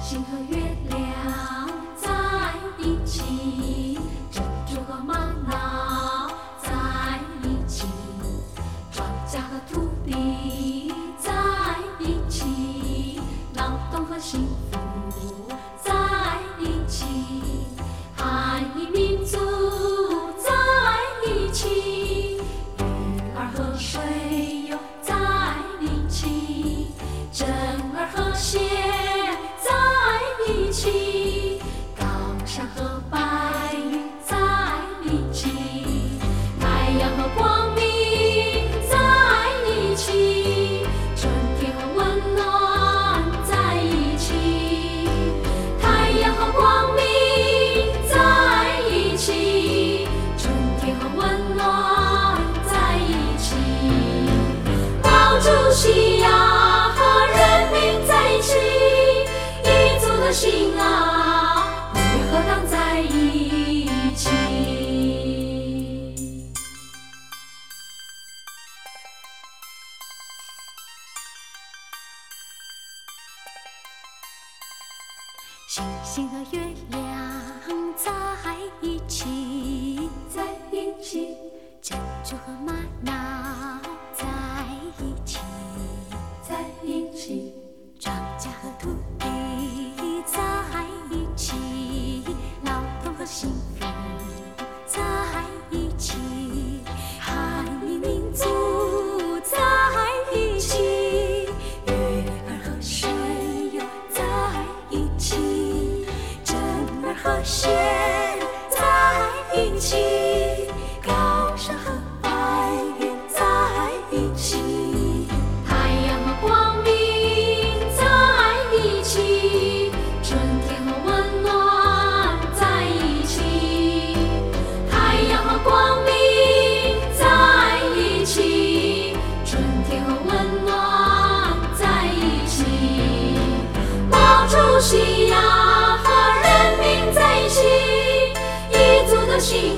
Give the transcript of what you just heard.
星和月亮在一起，珍珠和玛瑙在一起，庄稼和土地在一起，劳动和幸福在一起，汉语民族在一起，鱼儿和水又在一起，真儿和血在一起，高山和白云在一起，太阳和光明在一起，春天和温暖在一起，太阳和光明在一起，春天和温暖在一起，毛主席呀和人民在一起，一族的心啊，永远和党在一起。星星和月亮在一起，在一起，珍珠和玛瑙在一起，在一起，庄稼和土地在一起，劳动和幸福在一起，汉语民族在一起，鱼儿和水又在一起，真儿和血在一起，高山和白云在一起，太阳和光明在一起，春天和温暖在一起，太阳和光明在一起，春天和温暖在一起，毛主席呀和人民在一起，一族的心